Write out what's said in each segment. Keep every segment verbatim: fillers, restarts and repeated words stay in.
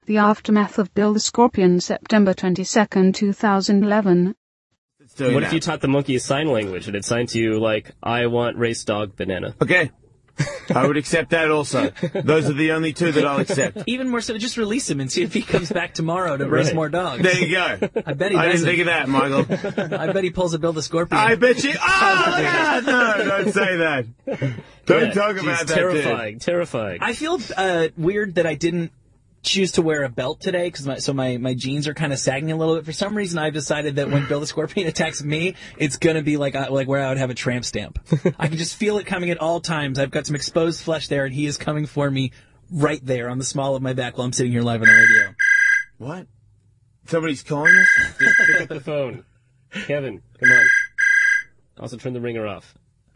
The aftermath of Bill the Scorpion, September twenty-second, two thousand eleven. What that. if you taught the monkey a sign language and it signed to you like, I want race dog banana? Okay. I would accept that also. Those are the only two that I'll accept. Even more so, just release him and see if he comes back tomorrow to Right. raise more dogs. There you go. I bet he I doesn't. didn't think of that, Michael. I bet he pulls a Bill the Scorpion. I bet you... Oh, look at that. No, don't say that. Don't Yeah, talk geez, about that, terrifying, dude. terrifying. I feel uh, weird that I didn't choose to wear a belt today, because my, so my, my jeans are kind of sagging a little bit. For some reason, I've decided that when Bill the Scorpion attacks me, it's going to be like uh, like where I would have a tramp stamp. I can just feel it coming at all times. I've got some exposed flesh there, and he is coming for me right there on the small of my back while I'm sitting here live on the radio. What? Somebody's calling us? Just pick up the phone. Kevin, come on. Also turn the ringer off.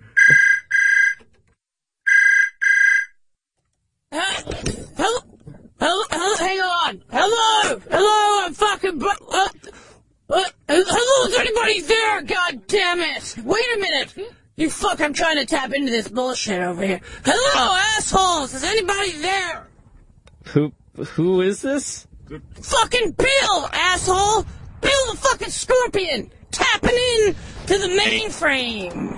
Hello? Hello? Hello? Hang on. Hello? Hello? I'm fucking... Bro- uh, uh, hello? Is anybody there? God damn it. Wait a minute. You fuck, I'm trying to tap into this bullshit over here. Hello, assholes? Is anybody there? Who, who is this? Fucking Bill, asshole! Bill the fucking Scorpion! Tapping in to the mainframe!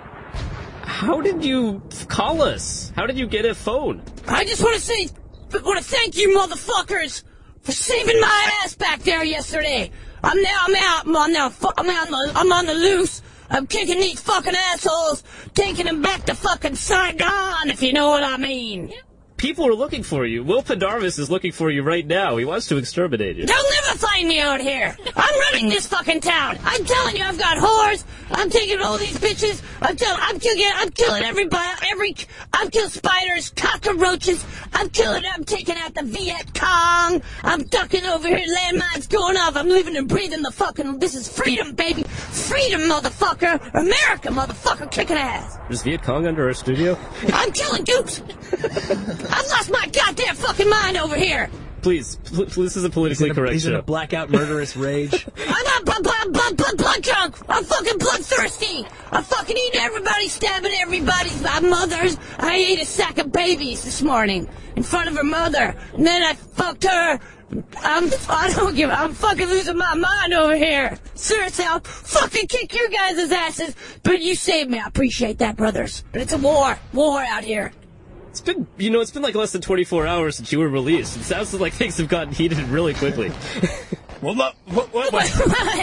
How did you call us? How did you get a phone? I just want to say, want to thank you motherfuckers for saving my ass back there yesterday. I'm now, I'm out, I'm on now, I'm on the, I'm on the loose. I'm kicking these fucking assholes, taking them back to fucking Saigon, if you know what I mean. People are looking for you. Will Pendarvis is looking for you right now. He wants to exterminate you. They'll never find me out here. I'm running this fucking town. I'm telling you, I've got whores. I'm taking all these bitches. I'm telling, I'm killing, I'm killing everybody. Every, I'm killing spiders, cockroaches. I'm killing. I'm taking out the Viet Cong. I'm ducking over here. Landmines going off. I'm living and breathing the fucking. This is freedom, baby. Freedom, motherfucker. America, motherfucker, kicking ass. Is Viet Cong under our studio? I'm killing dukes. I've lost my goddamn fucking mind over here. Please, pl- pl- this is a politically He's in a, correct he's show. in a blackout murderous rage. I'm not blood, blood, blood, blood, blood drunk. I'm fucking bloodthirsty. I'm fucking eating everybody, stabbing everybody's my mothers. I ate a sack of babies this morning in front of her mother, and then I fucked her. I'm, I don't give. I'm fucking losing my mind over here. Seriously, I'll fucking kick your guys' asses. But you saved me. I appreciate that, brothers. But it's a war, war out here. It's been, you know, it's been like less than twenty-four hours since you were released. It sounds like things have gotten heated really quickly. Well, look, what, what, what?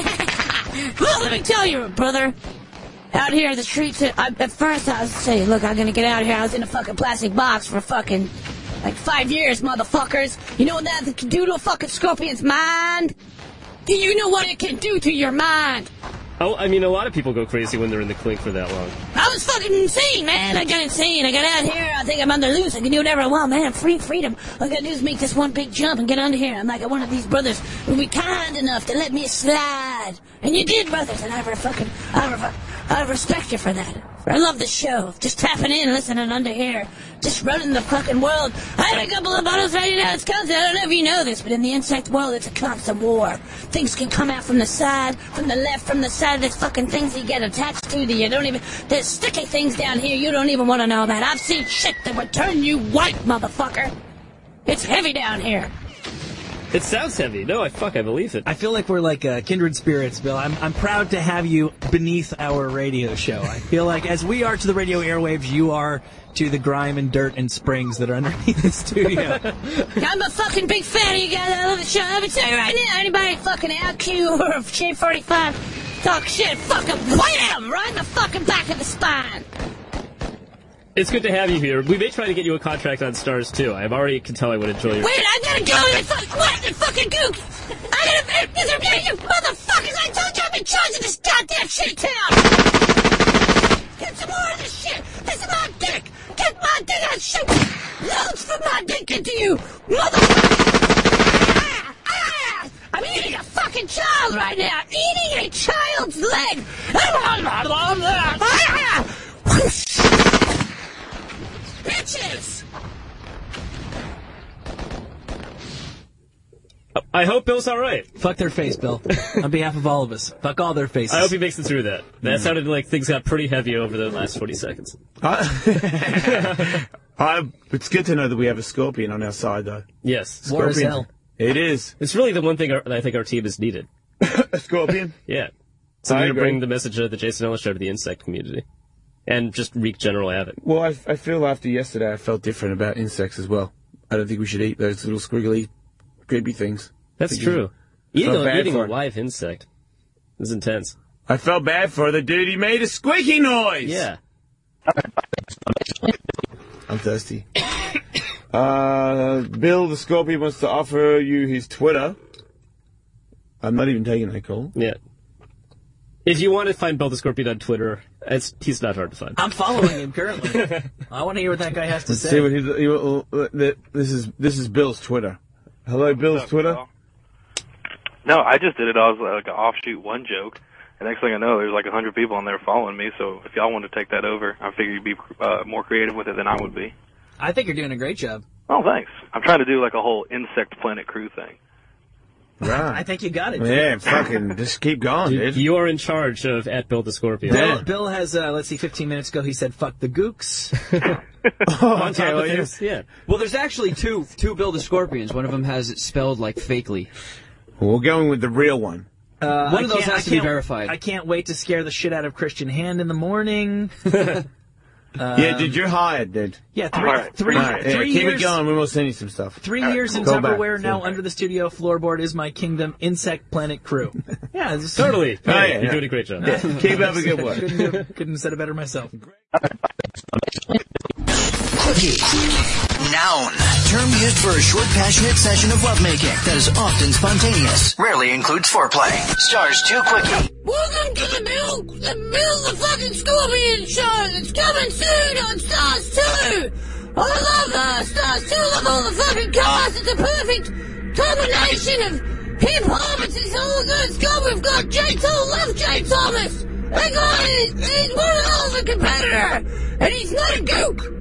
Well, let me tell you, brother. Out here in the streets, I, at first I was saying, look, I'm gonna get out of here. I was in a fucking plastic box for fucking, like, five years, motherfuckers. You know what that can do to a fucking scorpion's mind? Do you know what it can do to your mind? Oh, I mean, a lot of people go crazy when they're in the clink for that long. I was fucking insane, man. I got insane. I got out here. I think I'm on the loose. I can do whatever I want, man. Free freedom. All I gotta do is make this one big jump and get under here. I'm like one of these brothers who be kind enough to let me slide. And you did, brothers, and I fucking, I, I respect you for that. I love the show. Just tapping in, listening under here. Just running the fucking world. I had a couple of bottles ready now. It's constant. I don't know if you know this, but in the insect world, it's a constant war. Things can come out from the side, from the left, from the side. There's fucking things you get attached to that you don't even... There's sticky things down here you don't even want to know about. I've seen shit that would turn you white, motherfucker. It's heavy down here. It sounds heavy. No, I fuck, I believe it. I feel like we're like uh, kindred spirits, Bill. I'm I'm proud to have you beneath our radio show. I feel like as we are to the radio airwaves, you are to the grime and dirt and springs that are underneath the studio. I'm a fucking big fan of you guys. I love the show. Let me tell you right now, anybody fucking L Q or Shape forty-five talk shit, fucking wham! Right in the fucking back of the spine. It's good to have you here. We may try to get you a contract on Stars, too. I've already can tell I would enjoy your... Wait, I gotta go and fuck, what? The fucking gook! I gotta, you motherfuckers, I told you I'm in charge of this goddamn shit town! Get some more of this shit! This is my dick! Get my dick out, shoot! Loads from my dick into you, motherfucker! Ah, ah, I'm eating a fucking child right now! Eating a child's leg! Ah, bitches! I hope Bill's all right. Fuck their face, Bill. On behalf of all of us. Fuck all their faces. I hope he makes it through that. That mm. sounded like things got pretty heavy over the last forty seconds. Uh, I, it's good to know that we have a scorpion on our side, though. Yes. War is Scorpions. hell. It is. It's really the one thing our, I think our team has needed. A scorpion? Yeah. Something I to agree. bring the message of the Jason Ellis Show to the insect community. And just wreak general havoc. Well, I, I feel after yesterday I felt different about insects as well. I don't think we should eat those little squiggly, creepy things. That's Think true. you- Eating, felt a, bad eating for a it. live insect is intense. I felt bad for the dude. He made a squeaky noise. Yeah. I'm thirsty. uh, Bill the Scorpion wants to offer you his Twitter. I'm not even taking that call. Yeah. If you want to find Bill the Scorpion on Twitter, it's, he's not hard to find. I'm following him currently. I want to hear what that guy has to Let's say. see what he's. He, will- uh, this is this is Bill's Twitter. Hello, Bill's Twitter. No, I just did it. I was like an offshoot one joke. And next thing I know, there's like a hundred people on there following me. So if y'all want to take that over, I figure you'd be uh, more creative with it than I would be. I think you're doing a great job. Oh, thanks. I'm trying to do like a whole Insect Planet crew thing. Right. I think you got it. Yeah, fucking just keep going, dude. You are in charge of at Bill the Scorpion. Yeah. Bill, Bill has, uh, let's see, fifteen minutes ago he said, fuck the gooks. Oh, On top okay, of well, things, yeah. Well, there's actually two two Bill the Scorpions. One of them has it spelled like fakely. we're going with the real one. Uh, One I of those can't- has I to be can't- verified. I can't wait to scare the shit out of Christian Hand in the morning. yeah, dude, you're hired, dude. Yeah, three, All right. three, All right, yeah, three keep years. it going. We will send you some stuff. Three years in Go back. Tupperware, now Yeah. under the studio floorboard is my kingdom, Insect Planet crew. Yeah, this is, Totally. Oh, yeah, You're yeah. doing a great job. Keep up a good work. couldn't, do- couldn't have said it better myself. Quickie. Noun. Term used for a short, passionate session of lovemaking that is often spontaneous. Rarely includes foreplay. Stars two Quickie. Welcome to the Bill, the Bill the fucking Scorpion show. It's coming soon on Stars two. I love uh, Stars two. I love all the fucking cast. It's a perfect combination of hip hop. It's, it's all good. It's good. We've got Jay Thomas. Love Jay Thomas. They got it. He's one of those a competitor, and he's not a gook.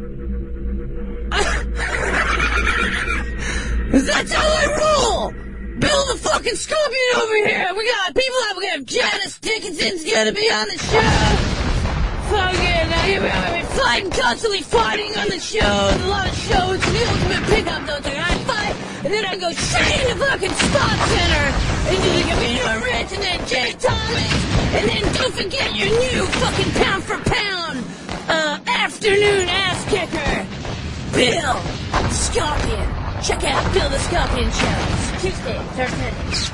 That's how I roll! Bill the fucking Scorpion over here! We got people out, we got Janice Dickinson's gonna be on the show! Fucking, uh, here we are, we're fighting, constantly fighting on the show, a lot of shows, the ultimate pickup, don't they? I fight, and then I go straight in the fucking spot center, into the Camino Ridge, and then Jay Thomas, and then don't forget your new fucking pound for pound, uh, afternoon ass kicker! Bill Scorpion. Check out Bill the Scorpion Show. It's Tuesday, Thursday.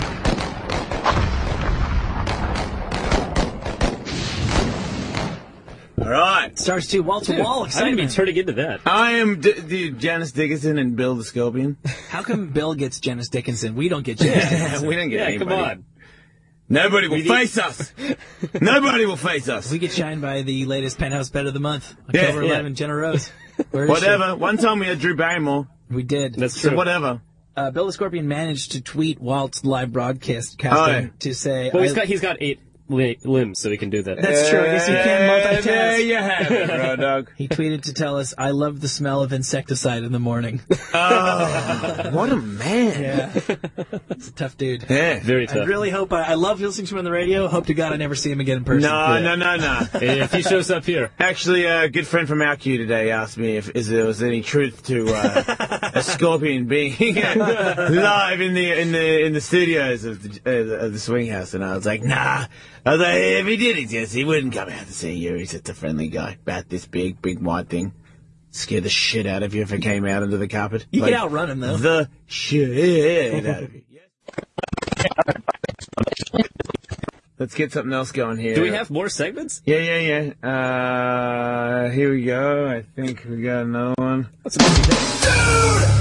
All right. Stars two, wall to wall I didn't even excitement. turning into that. I am D- D- Janice Dickinson and Bill the Scorpion. How come Bill gets Janice Dickinson? We don't get Janice Dickinson. we don't get Yeah, anybody. come on. Nobody will We need- face us. Nobody will face us. We get shined by the latest Penthouse Bet of the Month. Yeah, October yeah. eleventh, Jenna Rose. Where is Whatever. One time we had Drew Barrymore. she? We did. That's So true. whatever. Uh, Bill the Scorpion managed to tweet whilst live broadcast casting Oh, yeah. to say, Well, he's I- got he's got eight li- limbs, so he can do that. That's true. I guess you can multitask. There you have it, Road Dog. he tweeted to tell us, I love the smell of insecticide in the morning. Oh, what a man. Yeah. It's a tough dude. Yeah. Very I tough. really hope, I, I love listening to him on the radio. Hope to God I never see him again in person. No, no, no, no. if he shows up here, Actually, a good friend from our queue today asked me if is there was any truth to uh, a scorpion being live in the in the in the studios of the, uh, of the Swing House, and I was like, nah. I was like, if he did exist, he wouldn't come out to see you. He's just a friendly guy, about this big, big white thing. Scare the shit out of you if it came out into the carpet. You Like, could outrun him, though. The shit out of you. Let's get something else going here. do we have more segments? Yeah, yeah, yeah. Uh, here we go. I think we got another one. That's amazing.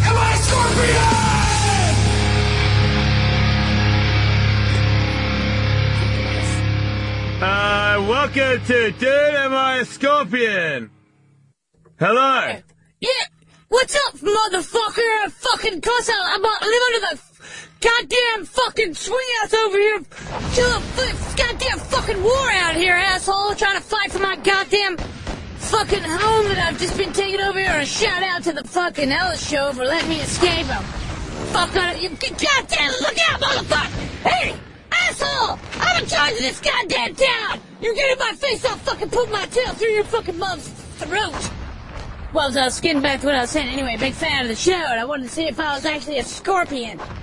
Uh, welcome to Dude, Am I a Scorpion? Hello. Yeah, what's up, motherfucker? Fucking cuss out. I'm, I live under the goddamn fucking swing house over here. Chill the f- goddamn fucking war out here, asshole. Trying to fight for my goddamn fucking home that I've just been taking over here. A shout out to the fucking Ellis Show for letting me escape him. Fuck on it. You goddamn look out, motherfucker. Hey, asshole. I'm in charge of this goddamn town. You're getting my face, I'll fucking put my tail through your fucking mom's throat. Well, I was getting back to what I was saying. Anyway, big fan of the show, and I wanted to see if I was actually a scorpion.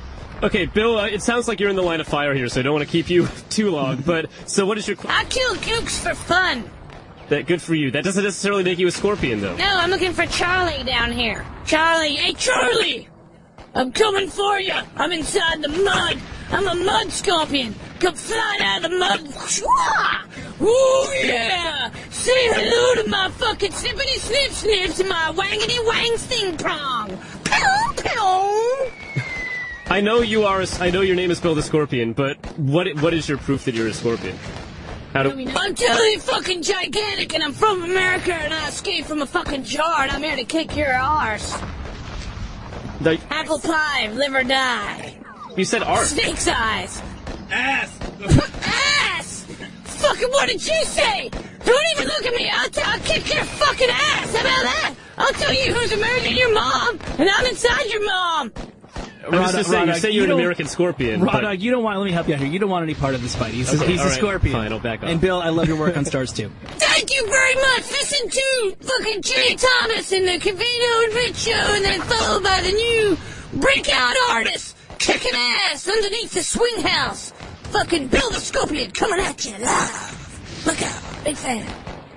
Okay, Bill, uh, it sounds like you're in the line of fire here, so I don't want to keep you too long, but, so what is your... I kill gooks for fun. That good for you. That doesn't necessarily make you a scorpion, though. No, I'm looking for Charlie down here. Charlie, hey, Charlie! I'm coming for you. I'm inside the mud. I'm a mud scorpion. Come flying out of the mud. Ooh, yeah! Say hello to my fucking snippity snip snips and my wangity wang sting prong. Pew, pew! I know you are. A, I know your name is Bill the Scorpion, but what what is your proof that you're a scorpion? How do? I'm totally fucking gigantic, and I'm from America, and I escaped from a fucking jar, and I'm here to kick your arse. The, Apple pie, live or die. You said arse. Snake's eyes. Ass. Ass. Fucking what did you say? Don't even look at me. I'll, t- I'll kick your fucking ass. How about that? I'll tell you who's American, your mom, and I'm inside your mom. I'm just to say, you say you're you an American scorpion. Rod, but... you don't want. Let me help you out here. You don't want any part of this fight. He's, okay, he's a right, scorpion. Fine, I'll back off. And Bill, I love your work on Stars too. Thank you very much. Listen to fucking Jay Thomas and the Cavino and Rich show, and then followed by the new breakout artist kicking ass underneath the swing house. Fucking Bill the Scorpion coming at you live. Look out, big fan.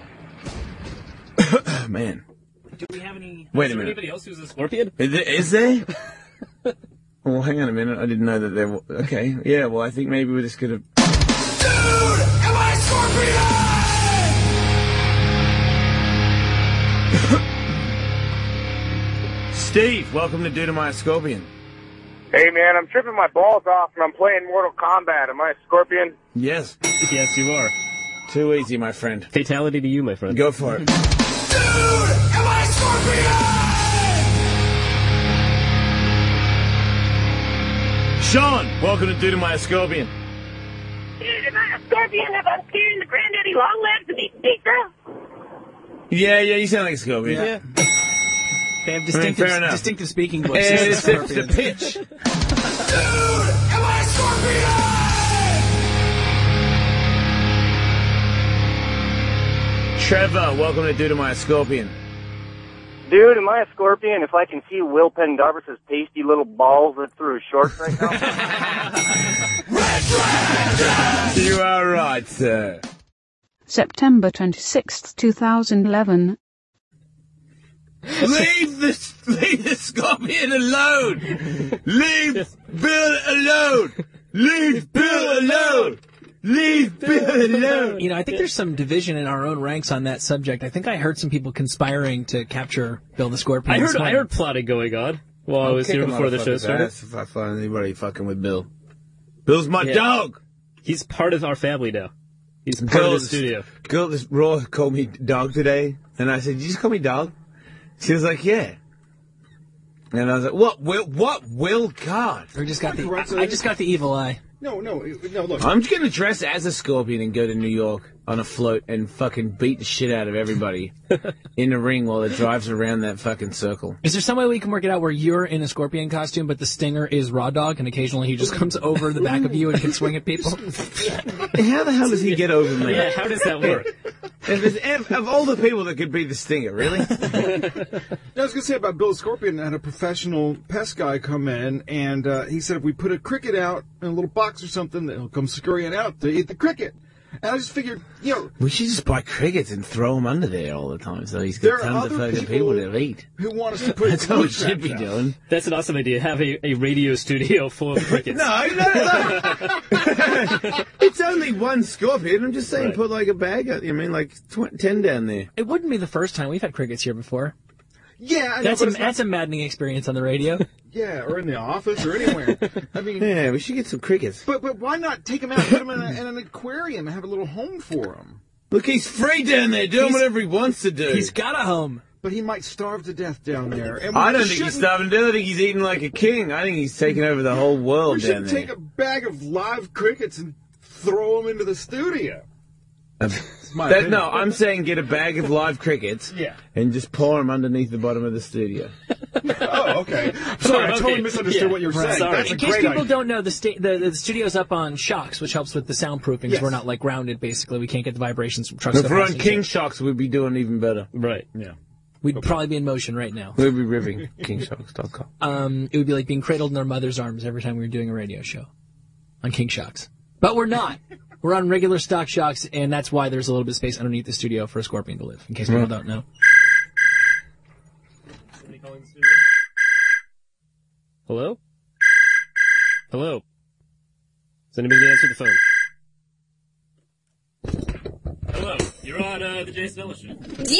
Man. Do we have any? Wait is a there minute. Anybody else who's a scorpion? Is there? Is there? Well, hang on a minute. I didn't know that there. W- okay. Yeah. Well, I think maybe we're just gonna. Dude, am I Scorpion? Steve, welcome to Dude, Am I a Scorpion? Hey, man, I'm tripping my balls off and I'm playing Mortal Kombat. Am I a scorpion? Yes. Yes, you are. Too easy, my friend. Fatality to you, my friend. Go for it. Dude, am I a scorpion? Sean, welcome to Dude, Am I a Scorpion? Dude, am I a scorpion if I'm scaring the granddaddy long legs to be pizza? Yeah, yeah, you sound like a scorpion. Yeah. They have distinctive, I mean, distinctive speaking voices. Hey, it's, it's the pitch. Dude, am I a scorpion? Trevor, welcome to Dude, Am I a Scorpion? Dude, am I a scorpion if I can see Will Pendarvis's pasty little balls that through his shorts right now? You are right, sir. September twenty-sixth, two thousand eleven. Leave the, leave the scorpion alone! Leave Bill alone! Leave Bill alone! Leave Bill alone! You know, I think there's some division in our own ranks on that subject. I think I heard some people conspiring to capture Bill the Scorpion. I heard, I heard plotting going on while I was here before the show started. If I find anybody fucking with Bill. Bill's my Yeah. dog! He's part of our family now. He's part Girl, of the studio. Girl, this Raw called me dog today, and I said, "Did you just call me dog?" She was like, "Yeah." And I was like, "What? Will? What? Will? God!" I just got the. I, I just got the evil eye. No, no, no. Look, I'm just gonna dress as a scorpion and go to New York on a float and fucking beat the shit out of everybody in the ring while it drives around that fucking circle. Is there some way we can work it out where you're in a scorpion costume, but the stinger is Raw Dog, and occasionally he just comes over the back of you and can swing at people? How the hell does he get over me? Yeah, how does that work? If it's, if, of all the people that could be the stinger, really? I was going to say about Bill Scorpion, had a professional pest guy come in, and uh, he said if we put a cricket out in a little box or something, that he'll come scurrying out to eat the cricket. And I just figured, you know... We should just buy crickets and throw them under there all the time, so he's There got are tons of other fucking people people to eat. who want us to put That's what we glue should be traps out. doing. That's an awesome idea. Have a, a radio studio full of crickets. No, no, no. It's only one scorpion. I'm just saying, Right. put like a bag out. I mean, like tw- ten down there. It wouldn't be the first time. We've had crickets here before. Yeah, I know, That's but a it's not- that's a maddening experience on the radio. Yeah, or in the office or anywhere. I mean... Yeah, we should get some crickets. But but why not take him out, put him in, a, in an aquarium, and have a little home for him? Look, he's free down there, doing He's- whatever he wants to do. He's got a home. But he might starve to death down there. And we I don't think shouldn't- he's starving to death. I think he's eating like a king. I think he's taking over the whole world We down shouldn't there. take a bag of live crickets and throw them into the studio. my That, opinion. no, I'm saying get a bag of live crickets Yeah. and just pour them underneath the bottom of the studio. Oh, okay. Sorry, I totally Okay. misunderstood Yeah. what you were Right. saying. Sorry. That's a In case great people idea. don't know, the, sta- the the studio's up on shocks, which helps with the soundproofing. 'Cause Yes. We're not like grounded. Basically, we can't get the vibrations from trucks. If that we're pass on and King shit. Shocks, we'd be doing even better. Right. Yeah. We'd probably be in motion right now. We'll be ripping king shocks dot com. Um, it would be like being cradled in our mother's arms every time we were doing a radio show on King Shocks. But we're not. We're on regular stock shocks, and that's why there's a little bit of space underneath the studio for a scorpion to live, in case people Mm. don't know. Somebody calling the studio? Hello? Hello? Is anybody going to answer the phone? Hello, you're on uh, the Jason Ellis Show.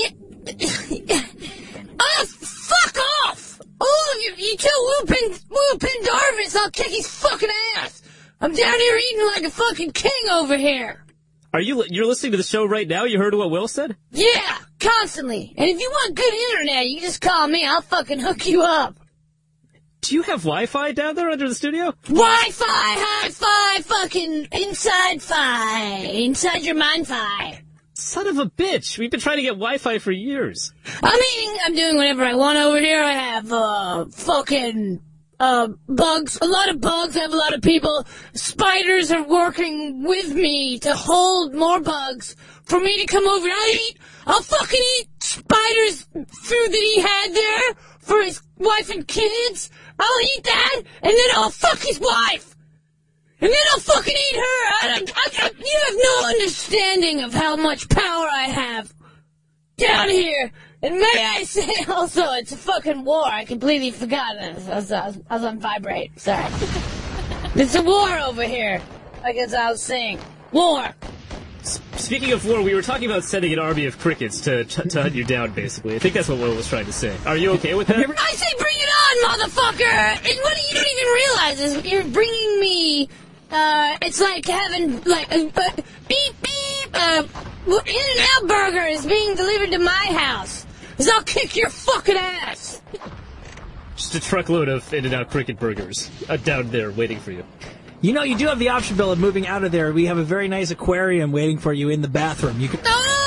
Yeah. Oh, fuck off! All of you, you tell Will Penn, Will Pendarvis I'll kick his fucking ass! I'm down here eating like a fucking king over here! Are you, li- you're listening to the show right now? You heard what Will said? Yeah, constantly. And if you want good internet, you just call me, I'll fucking hook you up. Do you have Wi-Fi down there under the studio? Wi-Fi, hi-fi, fucking inside-fi, inside your mind-fi. Son of a bitch. We've been trying to get Wi-Fi for years. I mean, I'm doing whatever I want over here. I have, uh, fucking, uh, bugs. A lot of bugs. I have a lot of people. Spiders are working with me to hold more bugs for me to come over. I'll eat, I'll fucking eat Spider's food that he had there for his wife and kids. I'll eat that, and then I'll fuck his wife. And then I'll fucking eat her. I, I, I, you have no understanding of how much power I have down here. And may I say also, it's a fucking war. I completely forgot. I was, I was, I was, I was on vibrate. Sorry. It's a war over here. Like as I was saying. War. S- Speaking of war, we were talking about sending an army of crickets to, to, to hunt you down, basically. I think that's what Will was trying to say. Are you okay with that? I say bring it on, motherfucker! And what you don't even realize is you're bringing me... Uh, it's like having, like, uh, uh, beep, beep, uh, In-N-Out Burger is being delivered to my house. Cause I'll kick your fucking ass. Just a truckload of In-N-Out cricket burgers uh, down there waiting for you. You know, you do have the option, Bill, of moving out of there. We have a very nice aquarium waiting for you in the bathroom. You can.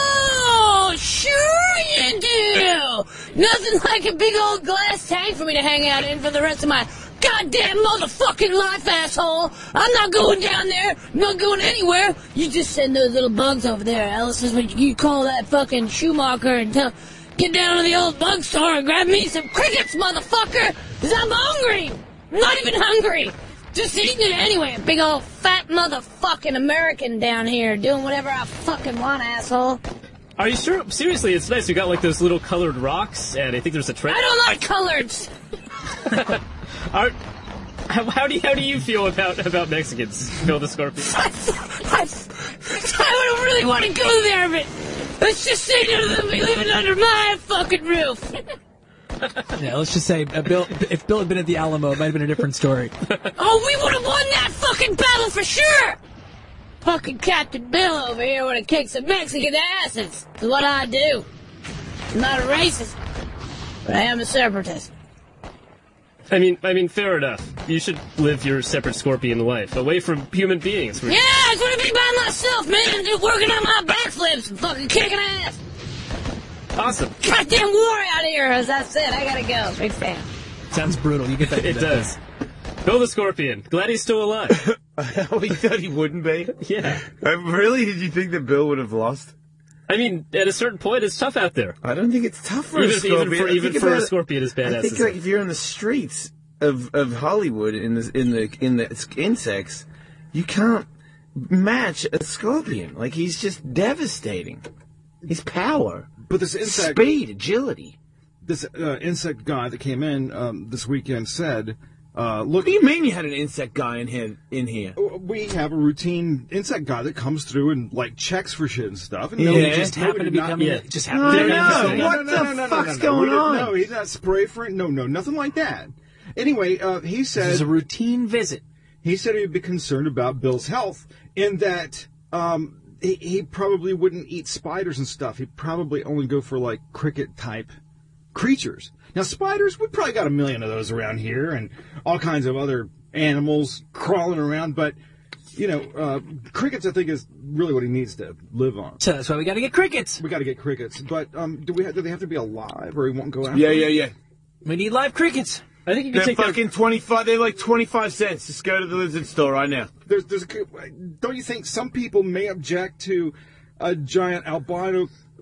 Oh, sure you do. Nothing like a big old glass tank for me to hang out in for the rest of my goddamn motherfucking life, asshole. I'm not going down there. I'm not going anywhere. You just send those little bugs over there. Alice is what you call that fucking Schumacher and tell, get down to the old bug store and grab me some crickets, motherfucker. Cause I'm hungry. I'm not even hungry. Just eating it anyway. A big old fat motherfucking American down here doing whatever I fucking want, asshole. Are you sure? Seriously, it's nice. You got like those little colored rocks, and I think there's a trend. I don't like coloreds. Are, how, how do you, how do you feel about about Mexicans, Bill the Scorpion? I, I, I don't really want to go there, but let's just say none of them be living under my fucking roof. Yeah, let's just say, uh, Bill. If Bill had been at the Alamo, it might have been a different story. Oh, we would have won that fucking battle for sure. Fucking Captain Bill over here would have kicked some Mexican asses. That's what I do. I'm not a racist, but I am a separatist. I mean, I mean, fair enough. You should live your separate scorpion life, away from human beings. Yeah, I just want to be by myself, man. Just working on my backflips and fucking kicking ass. Awesome. Goddamn war out here, as I said. I gotta go. Big fan. Sounds brutal. You get that? It that does. Bill the Scorpion. Glad he's still alive. We thought he wouldn't be. Yeah. Uh, really? Did you think that Bill would have lost? I mean, at a certain point, it's tough out there. I don't think it's tough for even, a scorpion. Even for, even think for a about- scorpion as badass I think as like it. if you're in the streets of, of Hollywood in the in the in the insects, you can't match a scorpion. Like he's just devastating. His power, But this insect, speed, agility. this uh, insect guy that came in um, this weekend said, uh, "Look, What do you mean you had an insect guy in here? In here? we have a routine insect guy that comes through and like checks for shit and stuff." And Yeah. nobody He just nobody happened to did be not- coming. yeah. Just I happened to be know. coming. What the fuck's going We didn't- on? No, he's not spray for No, no, nothing like that. Anyway, uh, he This said is a routine visit. he said he'd be concerned about Bill's health in that um, he, he probably wouldn't eat spiders and stuff. He'd probably only go for like cricket type creatures. Now spiders, we probably got a million of those around here, and all kinds of other animals crawling around. But you know, uh, crickets, I think, is really what he needs to live on. So that's why we got to get crickets. We got to get crickets. But um, do we have, do they have to be alive, or he won't go after? Yeah, them? yeah, yeah. We need live crickets. I think you can They're take that. fucking twenty-five. They're like twenty-five cents. Just go to the lizard store right now. There's, there's, a, don't you think some people may object to a giant albino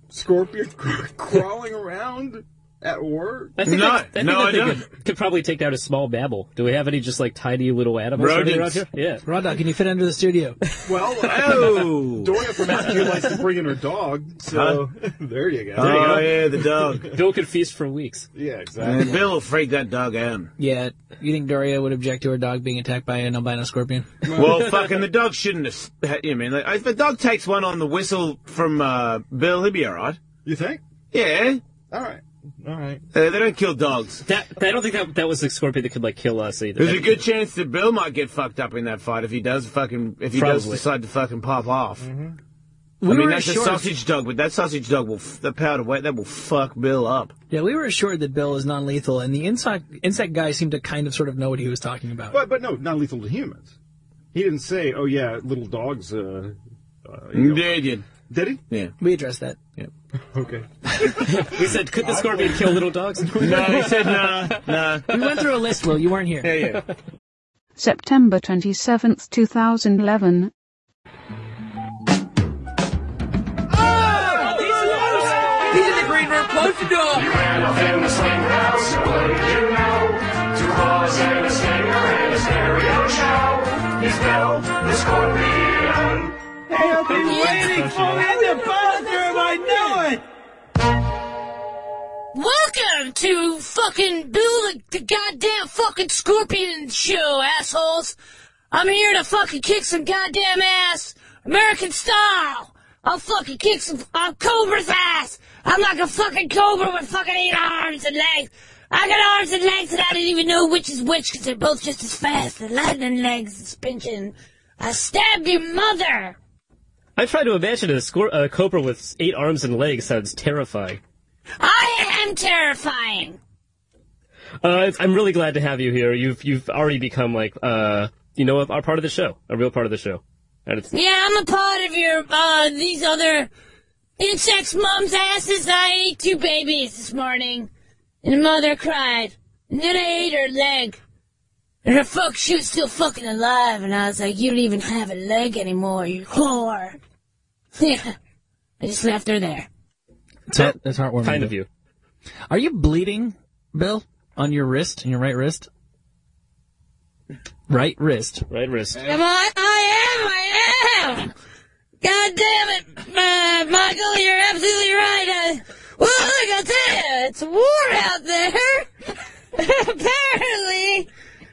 scorpion crawling around at work? I think No, that, I think no, that I thing don't. Could, could probably take down a small mammal. Do we have any just like tiny little animals Rodents. around here? Yeah. Raw Dog, can you fit under the studio? Well, Oh. Doria from F Q likes to bring in her dog, so there you go. There you go. Oh, yeah, the dog. Bill could feast for weeks. Yeah, And exactly. Bill will freak that dog out. Yeah. You think Doria would object to her dog being attacked by an albino scorpion? Well, fucking the dog shouldn't have. You mean like, if the dog takes one on the whistle from uh, Bill, he'll be all right. You think? Yeah, All right. All right. uh, they don't kill dogs. That I don't think that that was the scorpion that could like kill us either. There's a good chance that Bill might get fucked up in that fight if he does fucking if he does Probably. decide to fucking pop off. Mm-hmm. I We mean, were that's a assured- sausage dog, but that sausage dog will f- the powder weight that will fuck Bill up. Yeah, we were assured that Bill is non-lethal, and the insect, insect guy seemed to kind of sort of know what he was talking about. But but no, not lethal to humans. He didn't say, "Oh yeah, little dogs." Uh, uh, you know. Did you? Did he? Yeah. We addressed that. Yeah. Okay. We said, could the scorpion kill little dogs? No, he said no, no. We went through a list, Will. You weren't here. Yeah, yeah. September twenty-seventh, two thousand eleven. He's in the green room. Close the door. You ran off in the swing house, what did you know? Two claws and a stinger and a stereo show. He's Bill the Scorpion. Hey, I've been waiting for you in the bathroom, I know it! Welcome to fucking Bill the, the goddamn fucking Scorpion show, assholes. I'm here to fucking kick some goddamn ass, American style. I'll fucking kick some uh, Cobra's ass. I'm like a fucking cobra with fucking eight arms and legs. I got arms and legs and I didn't even know which is which because they're both just as fast. The lightning legs, suspension. I stabbed your mother. I try to imagine a, scor- a cobra with eight arms and legs sounds terrifying. I am terrifying. Uh, it's, I'm really glad to have you here. You've you've already become like uh, you know, a, a part of the show, a real part of the show. And it's Yeah, I'm a part of your, uh, these other insects' mums' asses. I ate two babies this morning, and the mother cried, and then I ate her leg. And her fuck, she was still fucking alive, and I was like, you don't even have a leg anymore, you whore. Yeah, I just left her there. That's, that's heartwarming. kind of you. Are you bleeding, Bill, on your wrist, on your right wrist? Right wrist. Right wrist. Am I? I am, I am! God damn it, uh, Michael, you're absolutely right. Uh, well, I gotta tell you, it's a war out there. Apparently,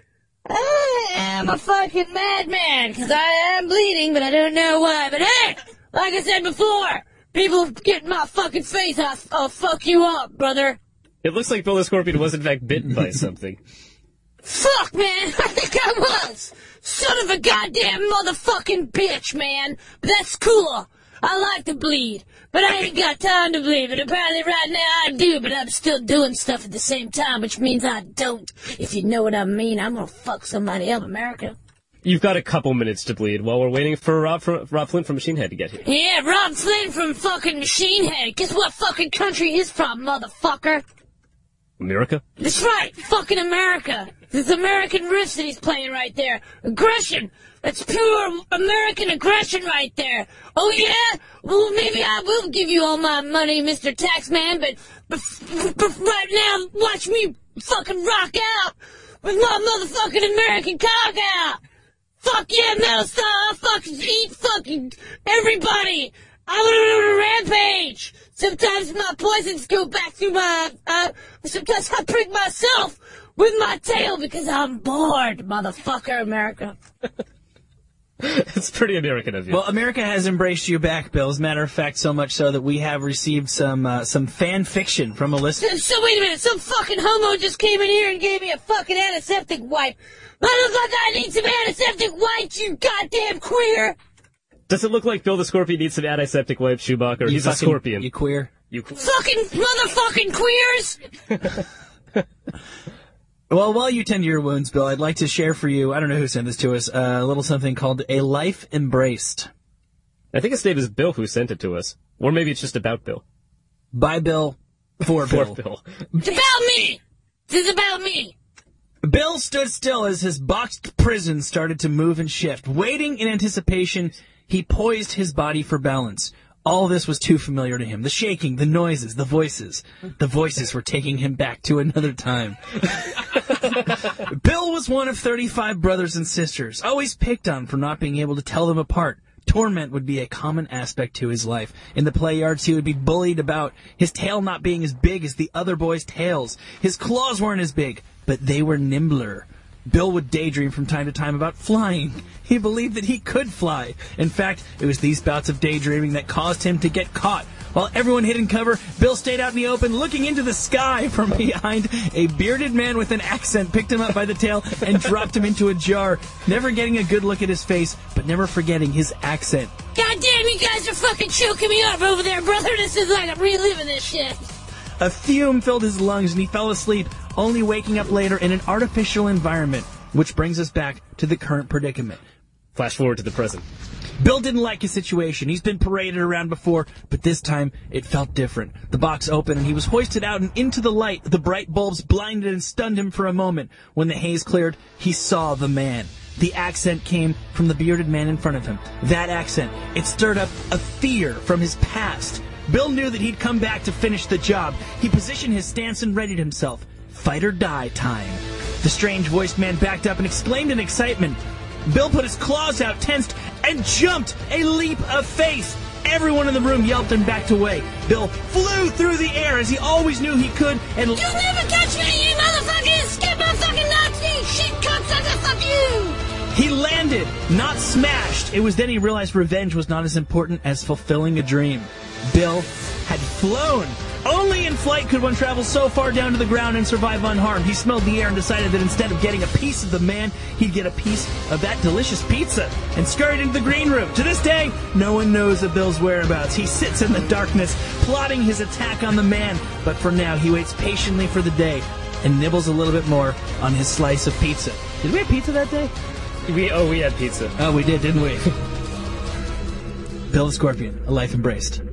I am a fucking madman, because I am bleeding, but I don't know why. But hey, like I said before, people get in my fucking face, I'll, I'll fuck you up, brother. It looks like Bill the Scorpion was in fact bitten by something. Fuck, man, I think I was. Son of a goddamn motherfucking bitch, man. But that's cool. I like to bleed, but I ain't got time to bleed. But apparently right now I do, but I'm still doing stuff at the same time, which means I don't. If you know what I mean, I'm gonna fuck somebody up, America. You've got a couple minutes to bleed while we're waiting for Rob, for Rob Flynn from Machine Head to get here. Yeah, Rob Flynn from fucking Machine Head. Guess what fucking country he's from, motherfucker? America? That's right, fucking America. This American riffs that he's playing right there. Aggression. That's pure American aggression right there. Oh yeah? Well, maybe I will give you all my money, Mister Taxman, but, but, but right now, watch me fucking rock out with my motherfucking American cock out. Fuck yeah, Metal Star. I'll fucking eat fucking everybody. I'm on a rampage. Sometimes my poisons go back through my, uh, sometimes I prick myself with my tail because I'm bored, motherfucker, America. It's pretty American of you. Well, America has embraced you back, Bill. As a matter of fact, so much so that we have received some uh, some fan fiction from a listener. So wait a minute, some fucking homo just came in here and gave me a fucking antiseptic wipe. Motherfucker, I need some antiseptic wipes, you goddamn queer. Does it look like Bill the Scorpion needs some antiseptic wipes, Chewbacca? Or You he's a fucking- scorpion. You queer. You qu- Fucking motherfucking queers. Well, while you tend to your wounds, Bill, I'd like to share for you, I don't know who sent this to us, uh, a little something called A Life Embraced. I think his name is Bill who sent it to us. Or maybe it's just about Bill. By Bill, for For Bill. Bill. It's about me. This is about me. Bill stood still as his boxed prison started to move and shift. Waiting in anticipation, he poised his body for balance. All this was too familiar to him. The shaking, the noises, the voices. The voices were taking him back to another time. Bill was one of thirty-five brothers and sisters, always picked on for not being able to tell them apart. Torment would be a common aspect to his life. In the play yards, he would be bullied about his tail not being as big as the other boys' tails. His claws weren't as big, but they were nimbler. Bill would daydream from time to time about flying. He believed that he could fly. In fact, it was these bouts of daydreaming that caused him to get caught. While everyone hid in cover, Bill stayed out in the open, looking into the sky from behind. A bearded man with an accent picked him up by the tail and dropped him into a jar, never getting a good look at his face, but never forgetting his accent. God damn, you guys are fucking choking me up over there, brother. This is like I'm reliving this shit. A fume filled his lungs and he fell asleep, only waking up later in an artificial environment. Which brings us back to the current predicament. Flash forward to the present. Bill didn't like his situation. He's been paraded around before, but this time it felt different. The box opened and he was hoisted out and into the light. The bright bulbs blinded and stunned him for a moment. When the haze cleared, he saw the man. The accent came from the bearded man in front of him. That accent, it stirred up a fear from his past. Bill knew that he'd come back to finish the job. He positioned his stance and readied himself. Fight or die time. The strange-voiced man backed up and exclaimed in excitement. Bill put his claws out, tensed, and jumped. A leap of faith. Everyone in the room yelped and backed away. Bill flew through the air as he always knew he could, and... You'll never catch me, you motherfuckers! Get my fucking Nazi! Shit, cocksucker, fuck you! He landed, not smashed. It was then he realized revenge was not as important as fulfilling a dream. Bill had flown. Only in flight could one travel so far down to the ground and survive unharmed. He smelled the air and decided that instead of getting a piece of the man, he'd get a piece of that delicious pizza and scurried into the green room. To this day, no one knows of Bill's whereabouts. He sits in the darkness, plotting his attack on the man. But for now, he waits patiently for the day and nibbles a little bit more on his slice of pizza. Did we have pizza that day? We Oh, we had pizza. Oh, we did, didn't we? Bill the Scorpion, a life embraced.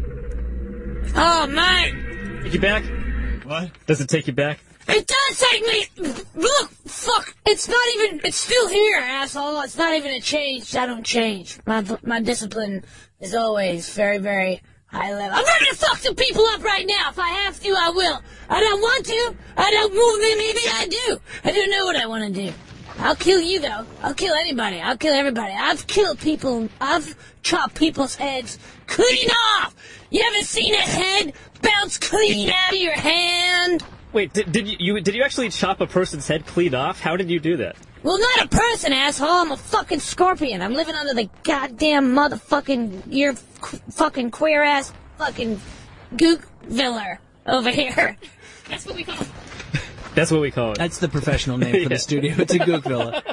Oh, man! Take you back? What? Does it take you back? It does take me... Look, fuck, it's not even... It's still here, asshole. It's not even a change. I don't change. My my discipline is always very, very high level. I'm ready to fuck some people up right now. If I have to, I will. I don't want to. I don't move them. Maybe I do. I don't know what I want to do. I'll kill you, though. I'll kill anybody. I'll kill everybody. I've killed people. I've chopped people's heads clean off. You ever seen a head bounce clean out of your hand? Wait, did, did you, you did you actually chop a person's head clean off? How did you do that? Well, not a person, asshole. I'm a fucking scorpion. I'm living under the goddamn motherfucking, you're fucking queer-ass fucking gook viller over here. That's what we call it. That's what we call it. That's the professional name for Yeah. the studio. It's a gook villa.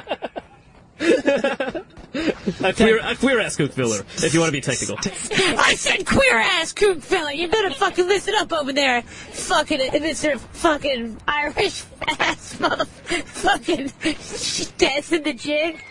a queer, a queer-ass kook filler, if you want to be technical. I said queer-ass kook fella. You better fucking listen up over there. Fucking, Mister fucking Irish-ass motherfucking dancing the jig.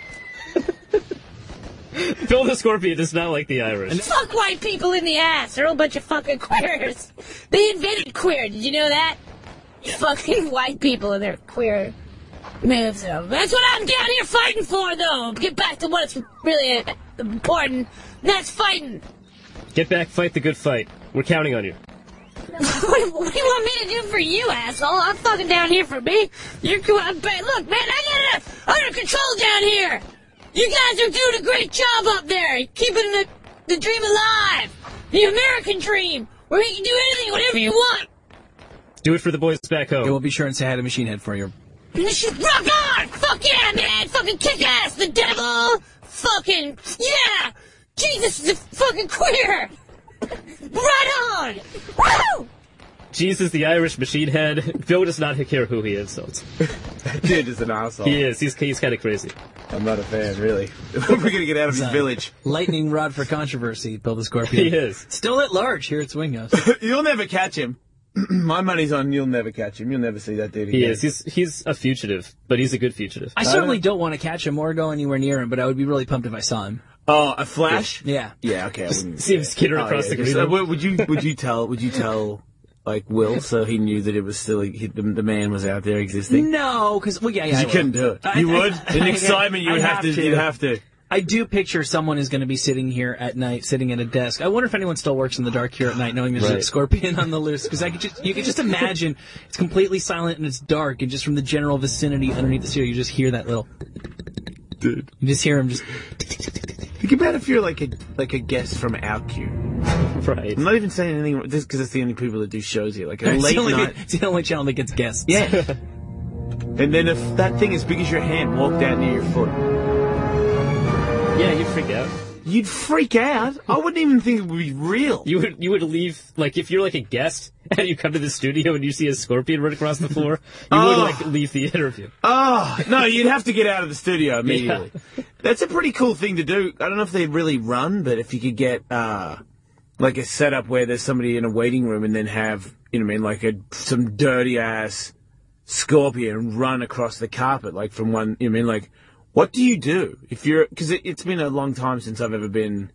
Bill the Scorpion does not like the Irish. Fuck white people in the ass. They're all a bunch of fucking queers. They invented queer. Did you know that? Fucking white people and their queer moves. That's what I'm down here fighting for, though. Get back to what's really important. That's fighting. Get back, fight the good fight. We're counting on you. What, what do you want me to do for you, asshole? I'm fucking down here for me. You're cool. I'm ba- Look, man, I got it under control down here. You guys are doing a great job up there. Keeping the, the dream alive. The American dream. Where you can do anything, whatever you want. Do it for the boys back home. Yeah, we'll be sure and say hi to Machine Head for you. Rock on! Fuck yeah, man! Fucking kick ass, the devil! Fucking yeah! Jesus is a fucking queer! Right on! Woo! Jesus, the Irish machine head. Bill does not care who he insults. That dude is an asshole. He is. He's he's kind of crazy. I'm not a fan, really. We're gonna get out of his village. Lightning rod for controversy, Bill the Scorpion. He is. Still at large here at Swing House. You'll never catch him. My money's on you'll never catch him. You'll never see that dude again. He is. He's he's a fugitive, but he's a good fugitive. I certainly don't want to catch him or go anywhere near him, but I would be really pumped if I saw him. Oh, a flash? Yeah. Yeah. Okay. I wouldn't. See him skitter Oh, across yeah, the just, green uh, room. would you would you tell would you tell like Will so he knew that it was still he, the, the man was out there existing? No, because well, yeah, yeah, 'Cause I you couldn't will. do it. I- You I- would. In I- excitement, you would I'd have to. have to. You'd have to. I do picture someone is going to be sitting here at night, sitting at a desk. I wonder if anyone still works in the dark here at night, knowing there's Right. a scorpion on the loose. Because I could just, you could just imagine it's completely silent and it's dark, and just from the general vicinity underneath the studio, you just hear that little. Dude. You just hear him just. Think about if you're like a like a guest from OutQ. Right. I'm not even saying anything just because it's the only people that do shows here. Like a It's late the, only, night. it's the only channel that gets guests. Yeah. And then if that thing as big as your hand walked out near your foot. Yeah, you'd freak out. You'd freak out. I wouldn't even think it would be real. You would you would leave, like, if you're like a guest and you come to the studio and you see a scorpion right across the floor, you Oh. would like leave the interview. Oh, no, you'd have to get out of the studio immediately. Yeah. That's a pretty cool thing to do. I don't know if they really run, but if you could get, uh, like a setup where there's somebody in a waiting room and then have, you know what I mean, like a, some dirty ass scorpion run across the carpet, like from one, you know what I mean, like, what do you do if you're, because it, it's been a long time since I've ever been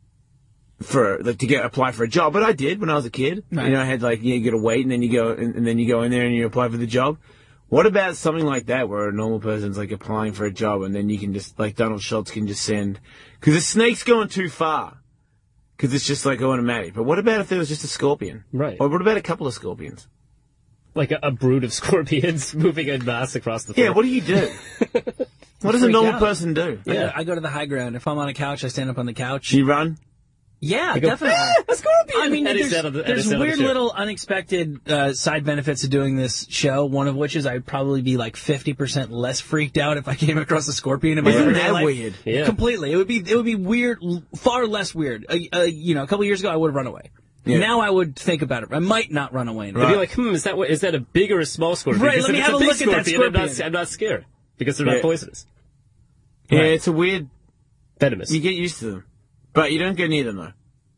for, like, to get, apply for a job, but I did when I was a kid. Right. You know, I had like, yeah, you gotta wait and then you go, and, and then you go in there and you apply for the job. What about something like that where a normal person's like applying for a job and then you can just, like Donald Schultz can just send, because the snake's going too far. Because it's just like automatic. But what about if there was just a scorpion? Right. Or what about a couple of scorpions? Like a, a brood of scorpions moving en masse across the floor. Yeah, what do you do? What does a Freak normal out. person do? I, go, I go to the high ground. If I'm on a couch, I stand up on the couch. You run? Yeah, I go, definitely. "Ah, a scorpion!" I mean, And there's, it's out of the- and there's it's out of the weird chair. little unexpected uh, side benefits of doing this show, one of which is I'd probably be like fifty percent less freaked out if I came across a scorpion in my Isn't everyday that life. weird? Yeah. Completely. It would be it would be weird, l- far less weird. Uh, uh, you know, a couple years ago, I would have run away. Yeah. Now I would think about it. I might not run away. They'd be like, hmm, is that what, is that a big or a small scorpion? Right, Because let if me it's have a a big look at that scorpion, I'm not, scorpion. I'm not scared. Because they're Yeah. not poisonous. Yeah, Right. it's a weird... Venomous. You get used to them. But you don't go near them, though.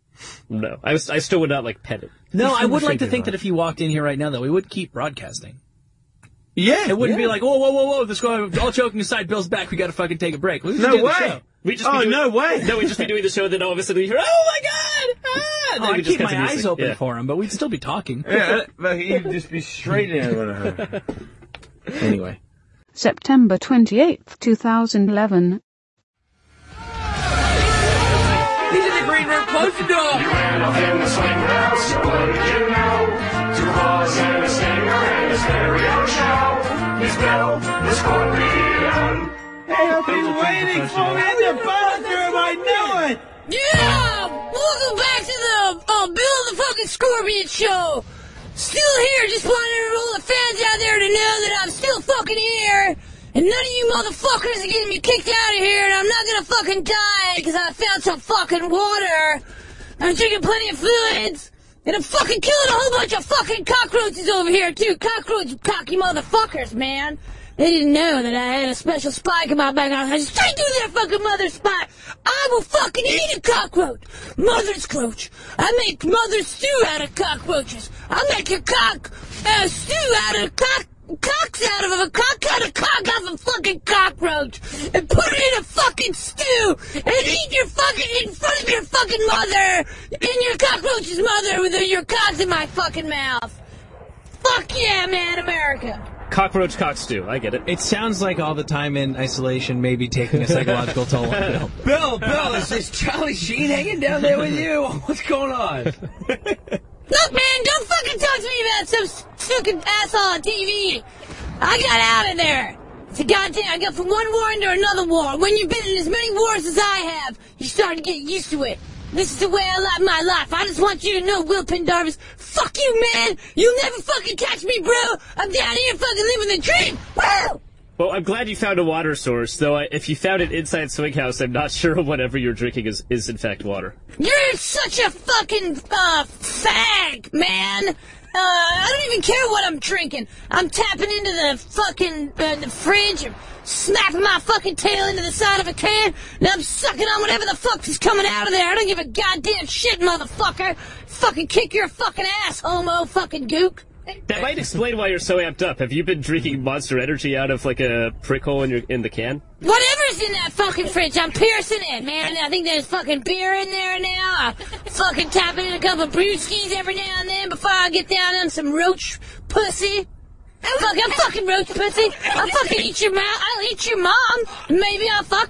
No. I, was, I still would not, like, pet it. No, It's I would really like to freaking think hard. that if you walked in here right now, that we would keep broadcasting. Yeah. It wouldn't yeah. be like, whoa, whoa, whoa, whoa, the score, all joking aside, Bill's back, we gotta fucking take a break. We just No do the way. show. We'd just be Oh, doing, no way. No, we'd just be doing the show, and then all of a sudden we hear, oh my god! Ah! And Oh, then I'd we just keep cut to my music. eyes open Yeah. for him, but we'd still be talking. Yeah, but you'd just be straight in it. Anyway. September twenty-eighth, two thousand eleven. He's in the green room, close the door! You ran off in the swing house, what did you know? Two claws and a stinger and a stereo show. He's Bill the Scorpion. Hey, I've been waiting for me in the bathroom, I know it! Yeah! Welcome back to the uh, Bill the fucking Scorpion show! Still here, just wanted all the fans out there to know that I'm still fucking here! And none of you motherfuckers are getting me kicked out of here, and I'm not gonna fucking die because I found some fucking water! I'm drinking plenty of fluids! And I'm fucking killing a whole bunch of fucking cockroaches over here, too! Cockroach cocky motherfuckers, man! They didn't know that I had a special spike in my back. I was straight through their fucking mother's spike. I will fucking eat a cockroach. Mother's croach. I make mother's stew out of cockroaches. I make a cock uh, stew out of cock cocks out of a cock out of cock out of a fucking cockroach and put it in a fucking stew and eat your fucking in front of your fucking mother and your cockroach's mother with your cocks in my fucking mouth. Fuck yeah, man, America. Cockroach cock stew. I get it. It sounds like all the time in isolation may be taking a psychological toll on Bill. Bill, Bill, is this Charlie Sheen hanging down there with you? What's going on? Look, man, don't fucking talk to me about some fucking asshole on T V. I got out of there. It's a goddamn, I got from one war into another war. When you've been in as many wars as I have, you start to get used to it. This is the way I live my life. I just want you to know, Will Pendarvis, fuck you, man. You'll never fucking catch me, bro. I'm down here fucking living the dream. Woo! Well, I'm glad you found a water source, though I, if you found it inside Swing House, I'm not sure whatever you're drinking is, is in fact water. You're such a fucking, uh, fag, man. Uh, I don't even care what I'm drinking. I'm tapping into the fucking, uh, the fridge and snapping my fucking tail into the side of a can, and I'm sucking on whatever the fuck is coming out of there. I don't give a goddamn shit, motherfucker. Fucking kick your fucking ass, homo fucking gook. That might explain why you're so amped up. Have you been drinking Monster Energy out of, like, a prick hole in, your, in the can? Whatever's in that fucking fridge, I'm piercing it, man. I think there's fucking beer in there now. I fucking tapping in a couple brewskis every now and then before I get down on some roach pussy. Fuck, I'm fucking roach pussy. I'll fucking eat your mom. I'll eat your mom. Maybe I'll fuck her.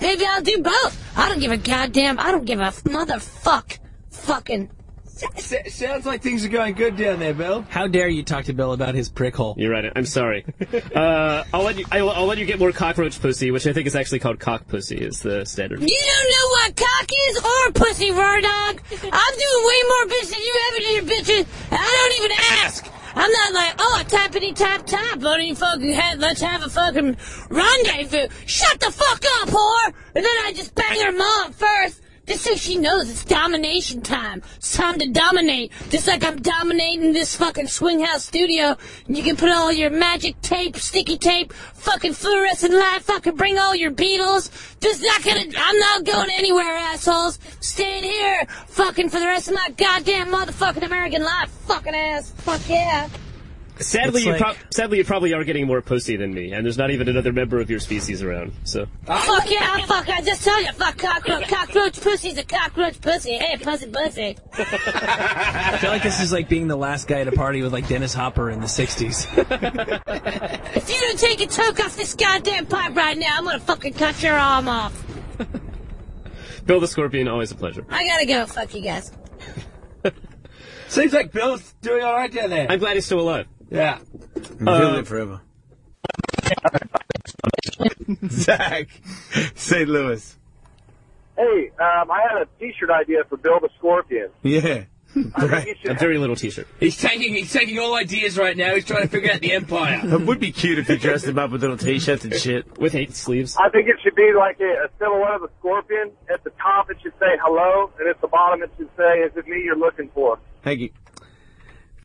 maybe I'll do both. I don't give a goddamn. I don't give a motherfuck. Fucking. S- sounds like things are going good down there, Bill. How dare you talk to Bill about his prick hole? You're right. I'm sorry. uh, I'll let you. I'll, I'll let you get more cockroach pussy, which I think is actually called cock pussy. Is the standard. You don't know what cock is or pussy, raw dog. I'm doing way more bitch than you ever did, bitches. I don't even ask. I'm not like, oh, tappity tap tap, buddy, fucking head, let's have a fucking rendezvous. Shut the fuck up, whore! And then I just bang her mom first. Just so she knows it's domination time. It's time to dominate. Just like I'm dominating this fucking swing house studio. And you can put all your magic tape, sticky tape, fucking fluorescent light, fucking bring all your Beatles. Just not gonna, I'm not going anywhere, assholes. Staying here, fucking for the rest of my goddamn motherfucking American life, fucking ass. Fuck yeah. Sadly, It's you like- prob- sadly, you probably are getting more pussy than me, and there's not even another member of your species around. So. Fuck yeah, fuck, I just tell you, fuck cockroach. Cockroach pussy's a cockroach pussy. Hey, pussy pussy. I feel like this is like being the last guy at a party with like Dennis Hopper in the sixties. If you don't take a toke off this goddamn pipe right now, I'm gonna fucking cut your arm off. Bill the Scorpion, always a pleasure. I gotta go, fuck you guys. Seems like Bill's doing all right down there. I'm glad he's still alive. Yeah. He'll Uh, live forever. Zach, Saint Louis. Hey, um, I had a T-shirt idea for Bill the Scorpion. Yeah. I think you should A very little t-shirt. He's taking he's taking all ideas right now. He's trying to figure out the empire. It would be cute if you dressed him up with little t-shirts and shit. With eight sleeves. I think it should be like a, a silhouette of a scorpion. At the top, it should say hello, and at the bottom, it should say, "Is it me you're looking for?" Thank you.